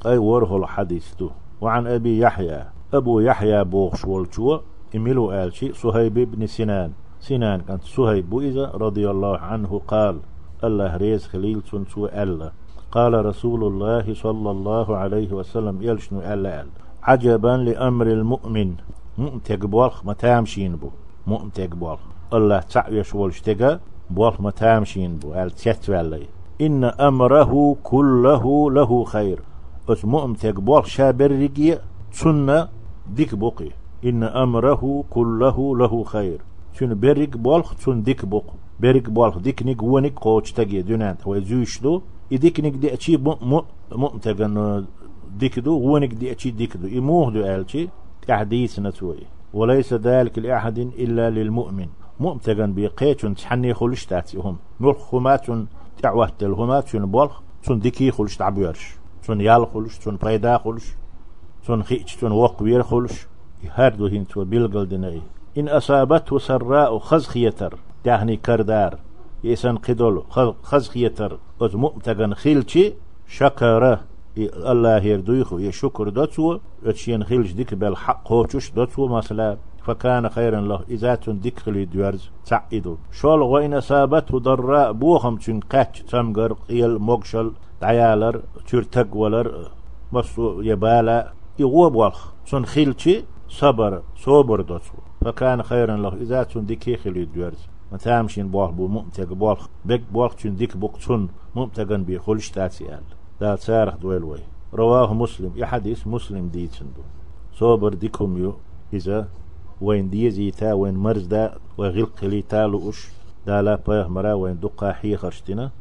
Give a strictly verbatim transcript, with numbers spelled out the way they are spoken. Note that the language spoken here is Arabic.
أي وره الحديث تو. وعن أبي يحيى أبو يحيى بوغش والجو إميلو آلشي صهيب بن سنان سنان كانت صهيب إذا رضي الله عنه قال الله ريز خليل سنسو ألا قال رسول الله صلى الله عليه وسلم يلشنو ألا ألا عجبا لأمر المؤمن مؤمتك بوالخ ما تامشين بو مؤمتك بوالخ الله تعيش والشتقى بوالخ ما تامشين بو أل تيتوالي إن أمره كله له خير أس مؤمتك بوالخ شابر رقية سنة ديك بوقي إن أمره كله له خير سن بريك بوالخ سن ديك بوق بريك بوالخ ديك نيك ونيك قوش تجي دونانت هو زوجدو يديك نيك دي أشي م مؤمتك ديك دو ونيك دي أشي ديك دو يموه دو ألشي تحديث نتوي وليس ذلك لأحد إلا للمؤمن مؤمتغن بيقيتون تحني خلش تاتيهم نور خماتون تعوهت الهماتون بولخ تون ديكي خلش تعبيرش تون يال خلش تون بايدا خلش تون خيش تون وقوير خلش يهاردو هنتو بيلقل دنائي إن أصابته سراء خزخيتر تاهني كردار يسان قدول خزخيتر أز مؤمتغن خيلشي شكره الله يردويخو يشكر دوتو اتشين خيلش ديك بالحق هوتوش دوتو مثلا فكان خيرا له إذا تندك خلي دوارز تعيدو شول وإن أصابته ضراء بوهم تنقاتش تمقر قيل مقشل عيالر ترتق ولر مصو يبالا يغوب والخ تن خيلشي صبر صبر دوتو فكان خيرا له إذا تندك خلي دوارز ما تامشين بوالخ بو مؤمتق بوالخ بك بوالخ تندك بوك تن مؤمتقن بيخلش تاتي آل دا تارخ دويلوي رواه مسلم يحديث مسلم ديتشندو صبر ديكم يو إذا وين ديزي تا وين مرز دا وغلق لي تالو أش دا لا بيه مرا وين دقا حي خرشتنا